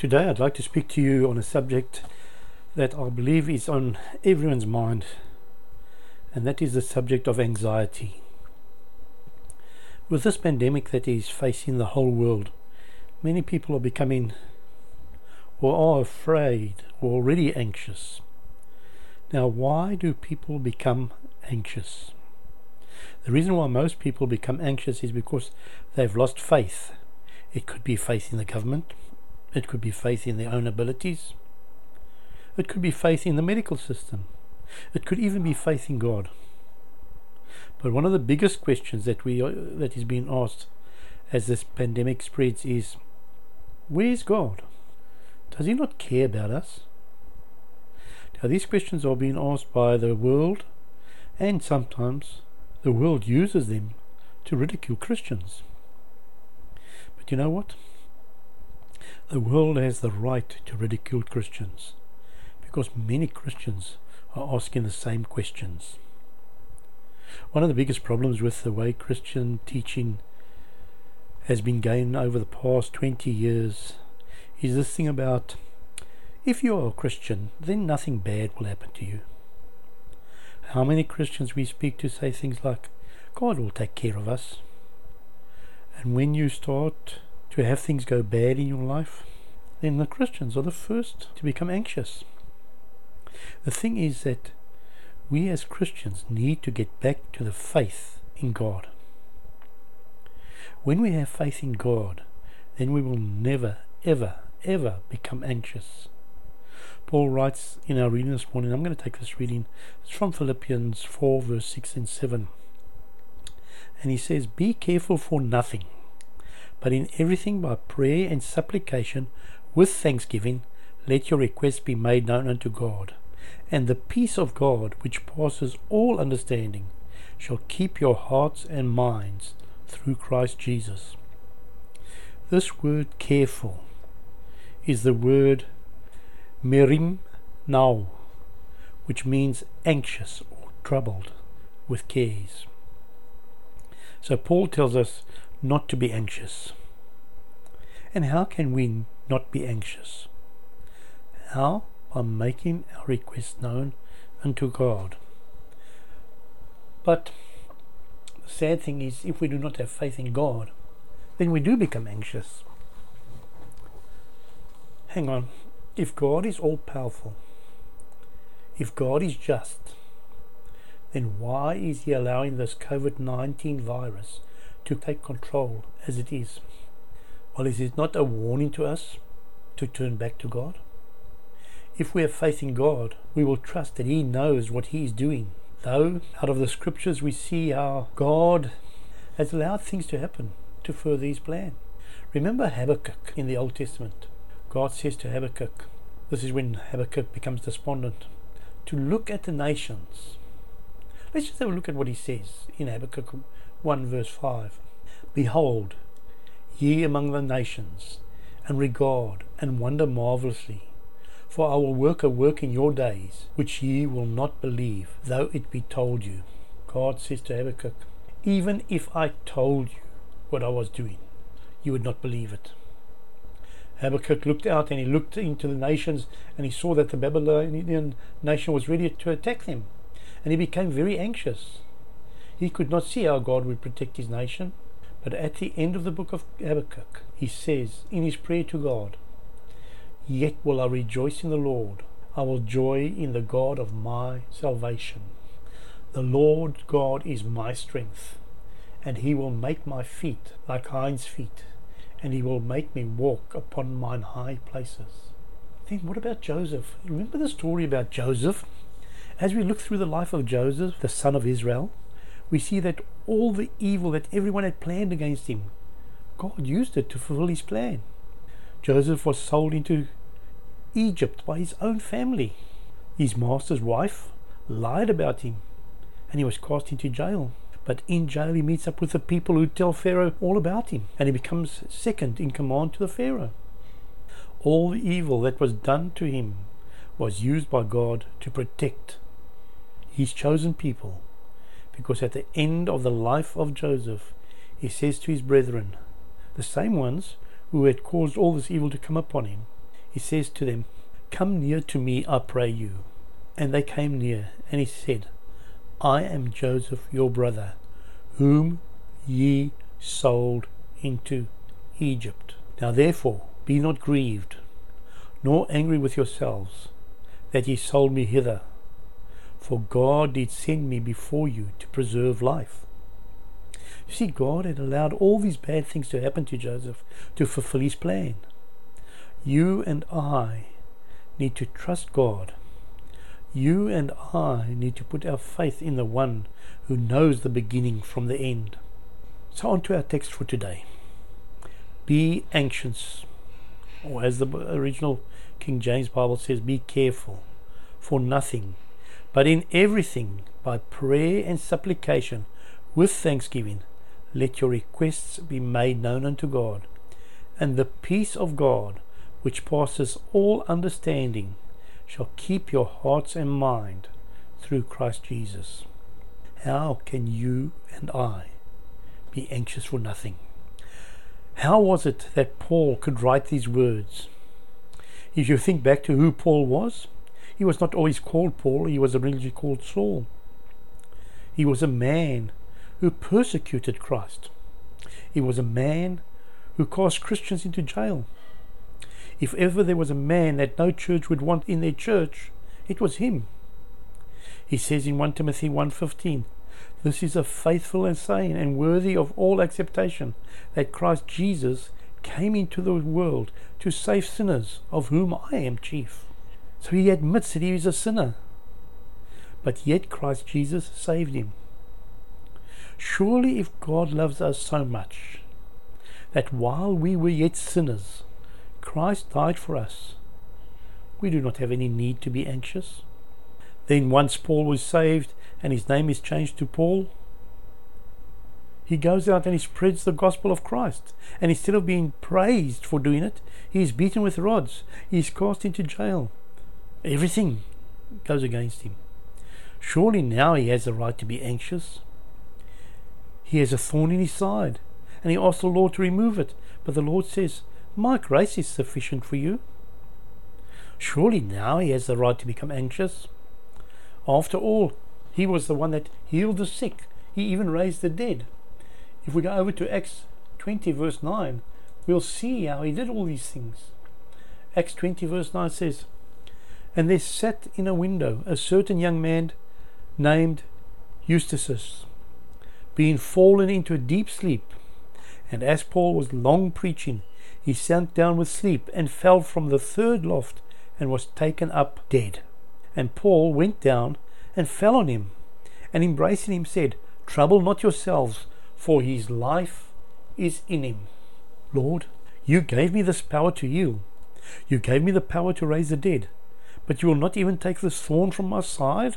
Today I'd like to speak to you on a subject that I believe is on everyone's mind, and that is the subject of anxiety. With this pandemic that is facing the whole world, many people are becoming or are afraid or already anxious. Now, why do people become anxious? The reason why most people become anxious is because they've lost faith. It could be faith in the government. It could be faith in their own abilities. It could be faith in the medical system. It could even be faith in God. But one of the biggest questions that is being asked as this pandemic spreads is, where is God? Does He not care about us? Now, these questions are being asked by the world, and sometimes the world uses them to ridicule Christians. But you know what? The world has the right to ridicule Christians because many Christians are asking the same questions. One of the biggest problems with the way Christian teaching has been going over the past 20 years is this thing about, if you are a Christian, then nothing bad will happen to you. How many Christians we speak to say things like, God will take care of us. And when you start to have things go bad in your life, then the Christians are the first to become anxious. The thing is that we as Christians need to get back to the faith in God. When we have faith in God, then we will never, ever, ever become anxious. Paul writes in our reading this morning, I'm going to take this reading, it's from Philippians 4 verse 6 and 7. And he says, be careful for nothing, but in everything by prayer and supplication with thanksgiving, let your requests be made known unto God. And the peace of God, which passes all understanding, shall keep your hearts and minds through Christ Jesus. This word careful is the word merim now, which means anxious or troubled with cares. So Paul tells us not to be anxious. And how can we not be anxious? How? By making our requests known unto God. But the sad thing is, if we do not have faith in God, then we do become anxious. Hang on. If God is all-powerful, if God is just, then why is He allowing this COVID-19 virus to take control as it is? Well, is it not a warning to us to turn back to God? If we have faith in God, we will trust that He knows what He is doing. Though, out of the scriptures we see how God has allowed things to happen to further His plan. Remember Habakkuk in the Old Testament. God says to Habakkuk, this is when Habakkuk becomes despondent, to look at the nations. Let's just have a look at what he says in Habakkuk 1 verse 5. Behold, ye among the nations, and regard and wonder marvellously. For I will work a work in your days, which ye will not believe, though it be told you. God says to Habakkuk, even if I told you what I was doing, you would not believe it. Habakkuk looked out and he looked into the nations and he saw that the Babylonian nation was ready to attack them. And he became very anxious. He could not see how God would protect his nation. But at the end of the book of Habakkuk, he says in his prayer to God, yet will I rejoice in the Lord. I will joy in the God of my salvation. The Lord God is my strength, and He will make my feet like hinds' feet, and He will make me walk upon mine high places. Then what about Joseph? Remember the story about Joseph? As we look through the life of Joseph, the son of Israel, we see that all the evil that everyone had planned against him, God used it to fulfill His plan. Joseph was sold into Egypt by his own family. His master's wife lied about him, and he was cast into jail. But in jail he meets up with the people who tell Pharaoh all about him, and he becomes second in command to the Pharaoh. All the evil that was done to him was used by God to protect His chosen people, because at the end of the life of Joseph, he says to his brethren, the same ones who had caused all this evil to come upon him, He says to them, "Come near to me, I pray you." And they came near, and he said, "I am Joseph your brother, whom ye sold into Egypt. Now therefore be not grieved, nor angry with yourselves, that ye sold me hither. For God did send me before you to preserve life." You see, God had allowed all these bad things to happen to Joseph to fulfill his plan. You and I need to trust God. You and I need to put our faith in the one who knows the beginning from the end. So on to our text for today. Be anxious, or as the original King James Bible says, be careful for nothing, but in everything by prayer and supplication with thanksgiving let your requests be made known unto God, and the peace of God, which passes all understanding, shall keep your hearts and mind through Christ Jesus. How can you and I be anxious for nothing? How was it that Paul could write these words? If you think back to who Paul was, he was not always called Paul, he was originally called Saul. He was a man who persecuted Christ. He was a man who cast Christians into jail. If ever there was a man that no church would want in their church, it was him. He says in 1 Timothy 1:15, "This is a faithful and saying and worthy of all acceptation, that Christ Jesus came into the world to save sinners, of whom I am chief." So he admits that he is a sinner, but yet Christ Jesus saved him. Surely if God loves us so much that while we were yet sinners, Christ died for us, we do not have any need to be anxious. Then once Paul was saved and his name is changed to Paul, he goes out and he spreads the gospel of Christ, and instead of being praised for doing it, he is beaten with rods, he is cast into jail. Everything goes against him. Surely now he has the right to be anxious. He has a thorn in his side, and he asks the Lord to remove it, but the Lord says, "My grace is sufficient for you." Surely now he has the right to become anxious. After all, he was the one that healed the sick. He even raised the dead. If we go over to Acts 20 verse 9, we'll see how he did all these things. Acts 20 verse 9 says, "And there sat in a window a certain young man named Eustachius, being fallen into a deep sleep. And as Paul was long preaching, he sank down with sleep, and fell from the third loft, and was taken up dead. And Paul went down, and fell on him, and embracing him said, Trouble not yourselves, for his life is in him." Lord, you gave me this power to heal. You gave me the power to raise the dead, but you will not even take this thorn from my side?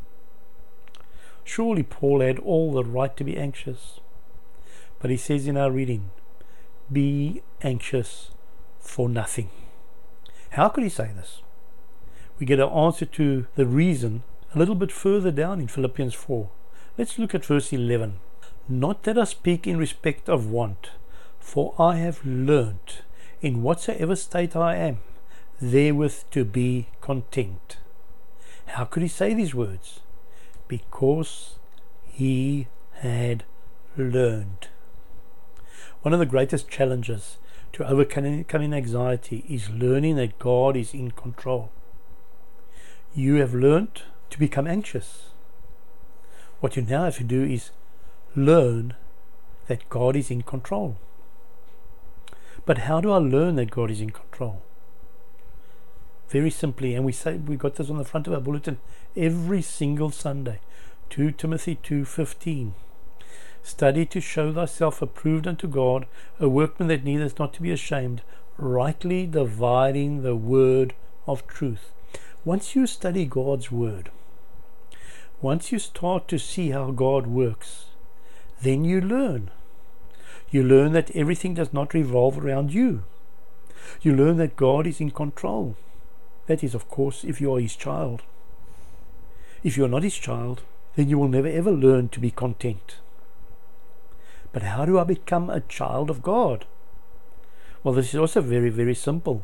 Surely Paul had all the right to be anxious. But he says in our reading, be anxious for nothing. How could he say this? We get an answer to the reason a little bit further down in Philippians 4. Let's look at verse 11. "Not that I speak in respect of want, for I have learnt, in whatsoever state I am, therewith to be content." How could he say these words? Because he had learned. One of the greatest challenges to overcoming anxiety is learning that God is in control. You have learned to become anxious. What you now have to do is learn that God is in control. But how do I learn that God is in control? Very simply, and we got this on the front of our bulletin every single Sunday. 2 Timothy 2:15. "Study to show thyself approved unto God, a workman that needeth not to be ashamed, rightly dividing the word of truth." Once you study God's word, once you start to see how God works, then you learn. You learn that everything does not revolve around you. You learn that God is in control. That is, of course, if you are his child. If you are not his child, then you will never ever learn to be content. But how do I become a child of God? Well, this is also very, very simple.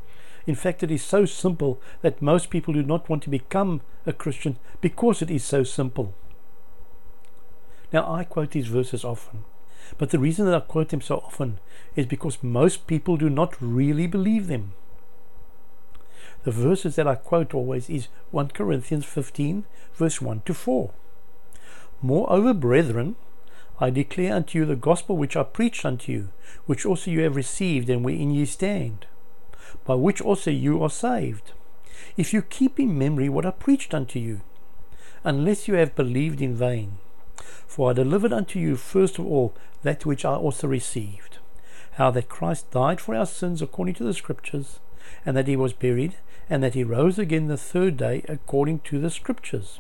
In fact, it is so simple that most people do not want to become a Christian because it is so simple. Now, I quote these verses often, but the reason that I quote them so often is because most people do not really believe them. The verses that I quote always is 1 Corinthians 15, verse 1 to 4. Moreover, brethren, I declare unto you the gospel which I preached unto you, which also you have received, and wherein ye stand, by which also you are saved, if you keep in memory what I preached unto you, unless you have believed in vain. For I delivered unto you first of all that which I also received, how that Christ died for our sins according to the Scriptures, and that he was buried, and that he rose again the third day according to the Scriptures.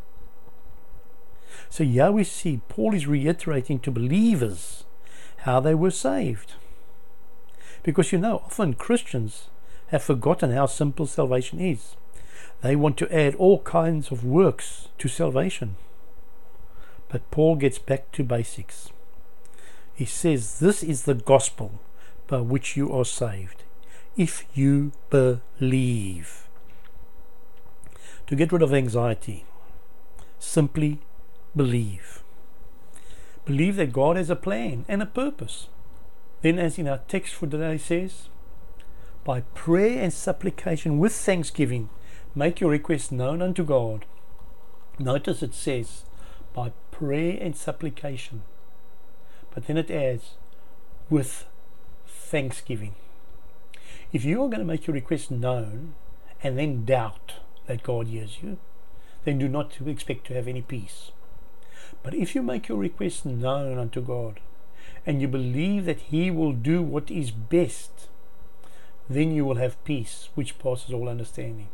So here we see Paul is reiterating to believers how they were saved. Because often Christians have forgotten how simple salvation is. They want to add all kinds of works to salvation. But Paul gets back to basics. He says, this is the gospel by which you are saved, if you believe. To get rid of anxiety, simply believe. Believe that God has a plan and a purpose. Then, as in our text for today says, by prayer and supplication with thanksgiving, make your requests known unto God. Notice it says, by prayer and supplication. But then it adds, with thanksgiving. If you are going to make your request known and then doubt that God hears you, then do not expect to have any peace. But if you make your request known unto God, and you believe that he will do what is best, then you will have peace which passes all understanding.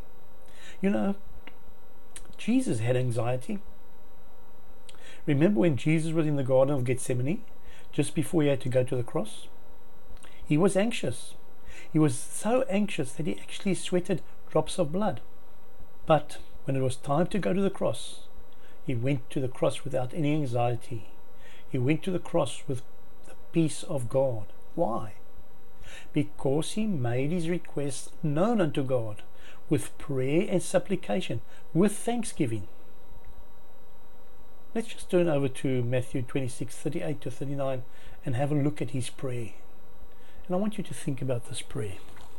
Jesus had anxiety. Remember when Jesus was in the Garden of Gethsemane, just before he had to go to the cross? He was anxious. He was so anxious that he actually sweated drops of blood. But when it was time to go to the cross, he went to the cross without any anxiety. He went to the cross with the peace of God. Why? Because he made his request known unto God with prayer and supplication, with thanksgiving. Let's just turn over to Matthew 26, 38 to 39 and have a look at his prayer. And I want you to think about this prayer.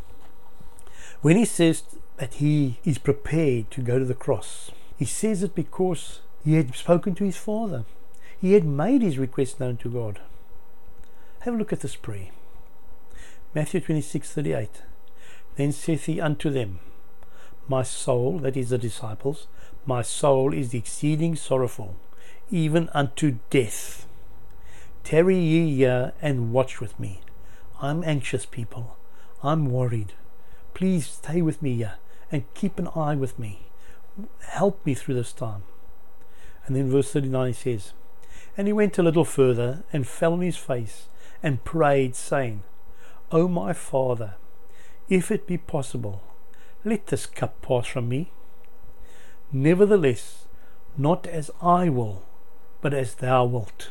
When he says that he is prepared to go to the cross, he says it because he had spoken to his Father. He had made his request known to God. Have a look at this prayer. Matthew 26, 38. Then saith he unto them, my soul, that is the disciples, my soul is exceeding sorrowful, even unto death. Tarry ye here and watch with me. I'm anxious, people. I'm worried. Please stay with me here and keep an eye with me. Help me through this time. And then verse 39 says, and he went a little further and fell on his face and prayed, saying, O my Father, if it be possible, let this cup pass from me. Nevertheless, not as I will, but as thou wilt.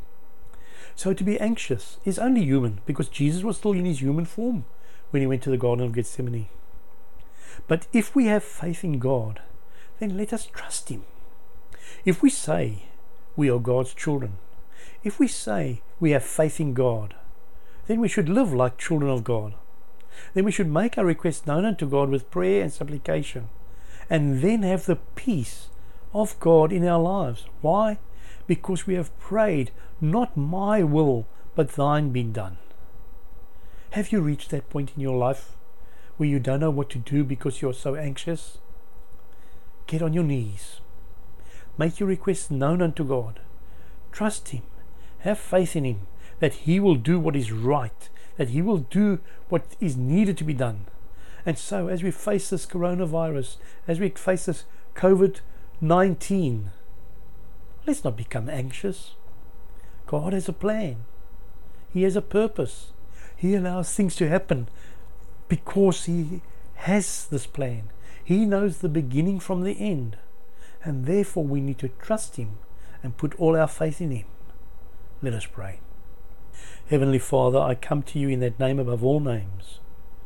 So to be anxious is only human, because Jesus was still in his human form when he went to the Garden of Gethsemane. But if we have faith in God, then let us trust him. If we say we are God's children, if we say we have faith in God, then we should live like children of God. Then we should make our requests known unto God with prayer and supplication, and then have the peace of God in our lives. Why? Because we have prayed, not my will, but thine be done. Have you reached that point in your life where you don't know what to do because you're so anxious? Get on your knees. Make your requests known unto God. Trust him. Have faith in him that he will do what is right, that he will do what is needed to be done. And so as we face this coronavirus, as we face this COVID-19, let's not become anxious. God has a plan. He has a purpose. He allows things to happen because he has this plan. He knows the beginning from the end. And therefore we need to trust him and put all our faith in him. Let us pray. Heavenly Father, I come to you in that name above all names,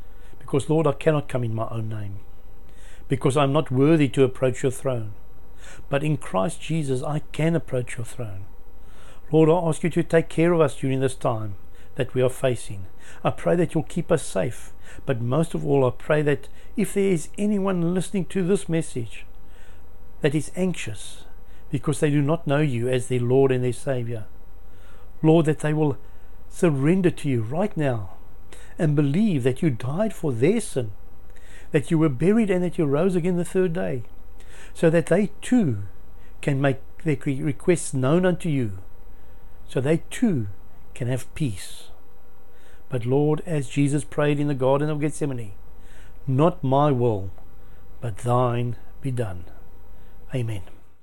because, Lord, I cannot come in my own name, because I'm not worthy to approach your throne. But in Christ Jesus, I can approach your throne. Lord, I ask you to take care of us during this time that we are facing. I pray that you'll keep us safe. But most of all, I pray that if there is anyone listening to this message that is anxious because they do not know you as their Lord and their Savior, Lord, that they will surrender to you right now and believe that you died for their sin, that you were buried and that you rose again the third day, so that they too can make their requests known unto you, so they too can have peace. But Lord, as Jesus prayed in the Garden of Gethsemane, not my will, but thine be done. Amen.